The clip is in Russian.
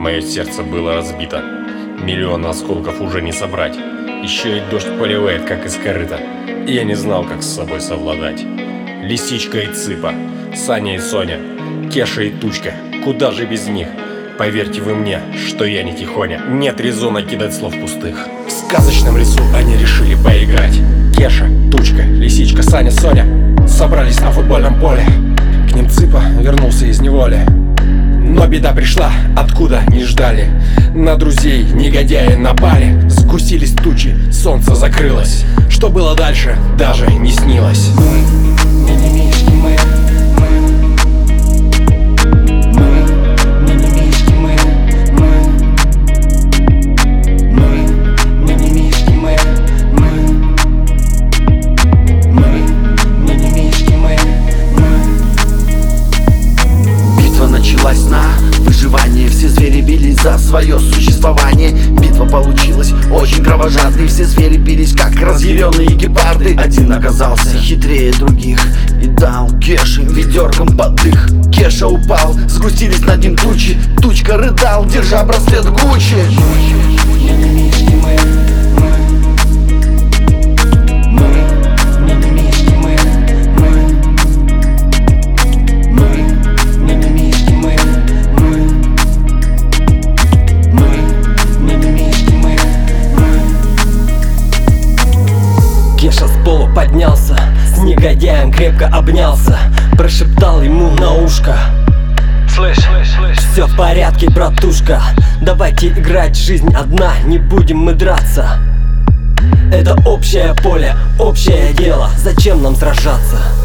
Мое сердце было разбито. Миллион осколков уже не собрать. Еще и дождь поливает, как из корыта. И я не знал, как с собой совладать. Лисичка и Цыпа, Саня и Соня, Кеша и Тучка. Куда же без них? Поверьте вы мне, что я не тихоня. Нет резона кидать слов пустых. В сказочном лесу они решили поиграть. Кеша, Тучка, Лисичка, Саня, Соня собрались на футбольном поле. К ним Цыпа вернулся из неволи. Но беда пришла, откуда не ждали. На друзей негодяи напали. Сгустились тучи, солнце закрылось. Что было дальше, даже не снилось. Мы, мимимишки, мы, мимимишки, мы, мимимишки, мы, мимимишки, мы. Битва началась на выживание. Все звери бились за свое существование. Битва получилась очень кровожадной. Все звери бились, как разъяренные гепарды. Один оказался хитрее других и дал Кеше ведерком под дых. Кеша упал, сгустились над ним тучи. Тучка рыдал, держа браслет Гуччи. Мимимишки, мы, мимимишки, мы, мимимишки, мы, мимимишки, мы. Кеша с пола поднялся, с негодяем крепко обнялся, прошептал ему на ушко: слышь, все в порядке, братушка. Давайте играть, жизнь одна, не будем мы драться. Это общее поле, общее дело, зачем нам сражаться?